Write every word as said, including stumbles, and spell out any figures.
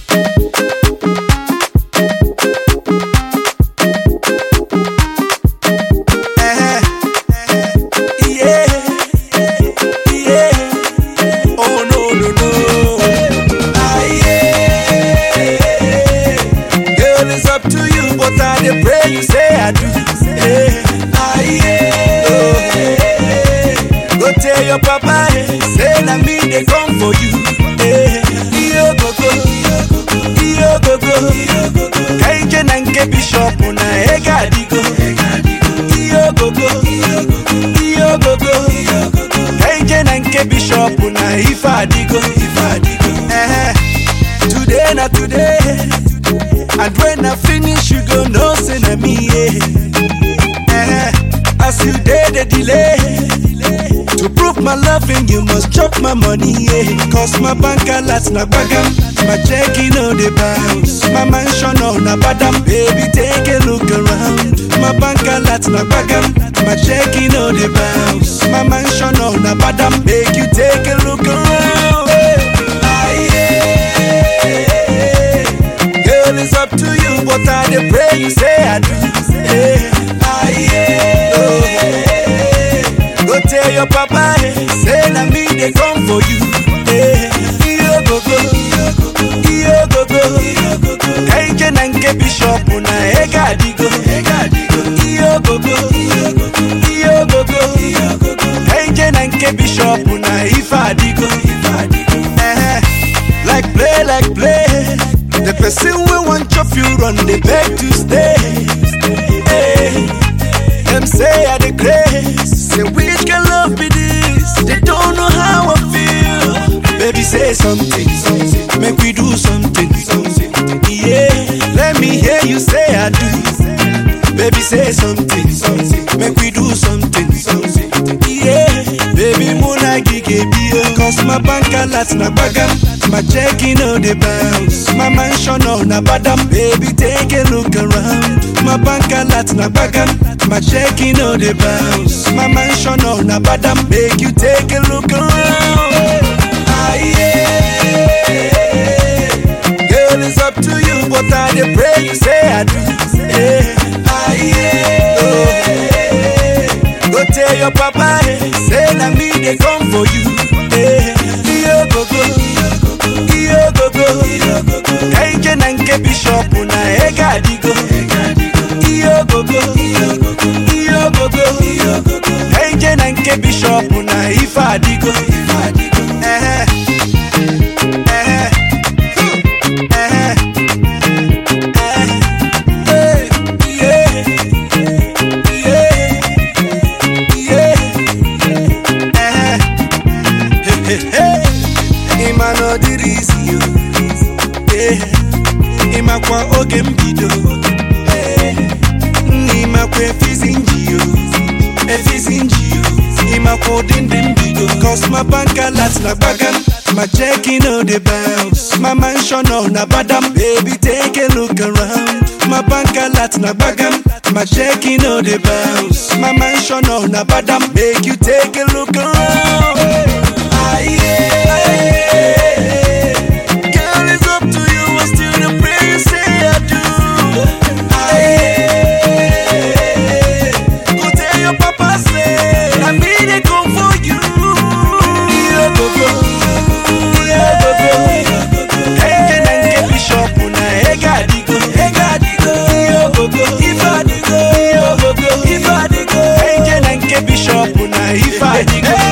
You say I do, hey, ah, yeah. Oh, hey, go tell your papa, hey, say na me they come for you. Hey, yo go go, yo go go, Kaije nanke bishop na ega digo. Yo go go, yo go go, Kaije nanke bishop na ifa digo, ifa digo. Eh, today na today. And when I finish, you go know say na me, yeah. Eh, as you did the delay, to prove my loving, you must chop my money, yeah. Cause my bank alerts na bagam, my checking on the bounce, my mansion on a badam, baby take a look around. My bank alerts na bagam, my checking on the bounce, my mansion on a badam, make you take a look around. Ah, yeah. It's up to you, but I dey pray you say I do. Hey, ah, yeah. Oh, hey. Go tell your papa, hey, say na me they come for you. Hey, yo go go, yo go go, Kaije nanke bishop na ega digo, ega digo. Yo go go, yo go go, Kaije nanke bishop na ifa digo, ifa digo. Eh, like play, like play. The person we want chop you run, they beg to stay. Hey, them say I the grace. Say which can love be this? They don't know how I feel. Baby say something, something. Make we do something, something. Yeah, let me hear you say I do. Baby say something, something. Make we do something, something. Yeah, baby muna gige bio. Cause my bank alerts na bagam, my checking on the bounce, my mansion on a badam, baby take a look around. My bank alerts na bagam, my checking on the bounce, my mansion on a badam, make you take a look around. Ah, yeah. Girl, it's up to you, but I dey pray you say I do. Hey, ah, yeah. Oh, hey. Go tell your papa, hey, say na me they come for you. Hey, yo go go, yo go go, Kaije nanke bishop na ega digo. Yo go go, yo go go, Kaije nanke bishop na ifa digo. Eh, eh, eh, eh, yeah, yeah, yeah, eh, hey, hey, hey. Ima no dirisi yo, yeah. Ima kwa oge mbido, yeah. Ima kwa efizinji yo, efizinji yo. Ima kwa dindi mbido. Cause my bank alerts na bagam, my checking on the bounce, my mansion on a badam, baby take a look around. My bank alerts na bagam, my checking on the bounce, my mansion on a badam, make you take a look around. Ah, yeah. Girl, it's up to you, I still the pray you say I do. Ah, yeah. Go tell your papa say I me they come for you. Yo go go, yo go go, Kaije nanke bishop na ega digo, ega digo. Yo go go, ifa digo, yo go go, ifa digo. Kaije nanke bishop na ifa digo.